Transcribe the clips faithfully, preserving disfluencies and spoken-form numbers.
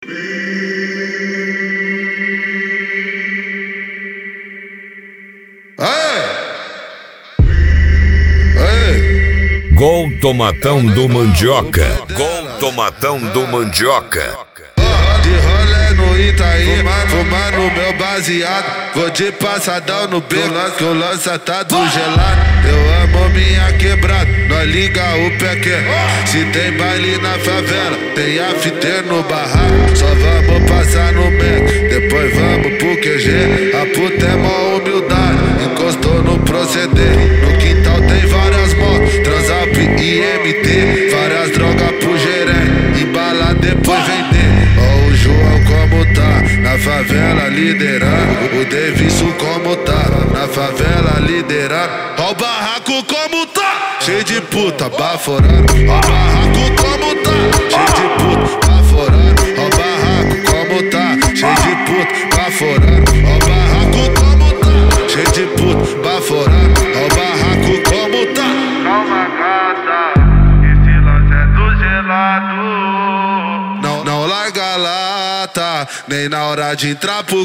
Gol Tomatão do Mandioca. Gol Tomatão do Mandioca. De rolê no Itaí, fumando meu baseado. Vou de passadão no beco, que o lança tá do gelado. Eu amo minha quebrada, nós liga o pé que se tem baile na favela, tem after no barraco. Só vamos passar no Mac, depois vamos pro Q G. A puta é mó humildade, encostou no proceder. No quintal tem várias motos, Transalp e M T. Várias drogas pro gerente, embalar depois vender. Ó o João como tá, na favela liderando. O Davidson como tá, na favela liderando. Ó o barraco como tá, cheio de puta, baforando. Ó o barraco como tá, cheio de puta, baforando. Ó o barraco como tá, cheio de puta, baforando. Ó o barraco como tá, cheio de puta, baforando. Ó o barraco como tá. Calma, gata, esse lance é do gelado. Não, não larga a lata, nem na hora de entrar pro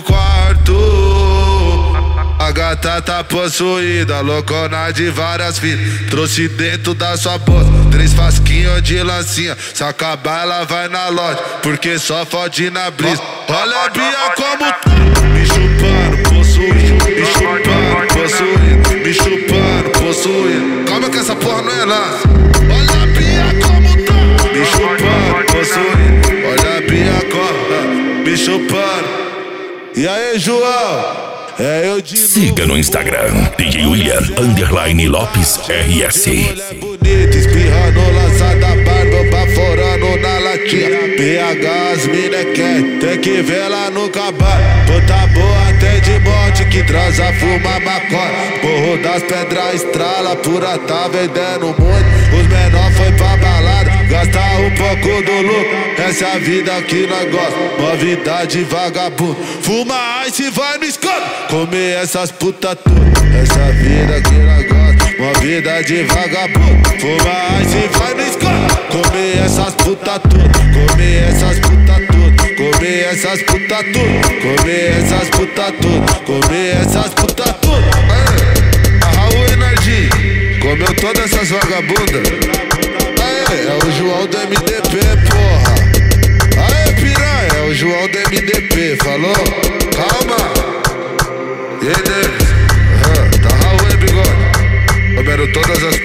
quarto. A gata tá possuída, loucona de várias fitas. Trouxe dentro da sua bolsa três fasquinhos de lancinha. Se acabar ela vai na loja, porque só fode na brisa. Olha a Bia como tá, me chupando, possuído. Me chupando, possuído. Me chupando, possuído. Calma que essa porra não é lança. Olha a Bia como tá, me chupando, possuído. Olha a Bia como, me chupando. E aí, João? É eu de novo. Siga no Instagram, D J William underline Lopes R S. Mulher bonita, espirrando, lançada a barba, baforando na latinha. P H as mina quer, tem que ver lá no cabalo. Puta boa até de morte, que transa, fuma maconha. Morro das pedras estrala, pura tá vendendo muito. Os menor foi pra balada, gasta um pouco do lucro. Essa é a vida que nós gosta, novidade vagabundo. Fuma ice e vai no escuro, comer essas putas tudo. Essa vida que nós gosta, uma vida de vagabundo. Fuma ice e vai no escuro, comer essas putas tudo. Comer essas putas tudo. Comer essas putas tudo. Comer essas putas tudo. Comer essas putas tudo. A Raul Energy comeu todas essas vagabundas. Aê, é o João do M D P, porra. Aê, piranha, é o João do M D P, falou? Calma. E aí, Davis? Uhum. Tá Raul e bigode. Comeram todas as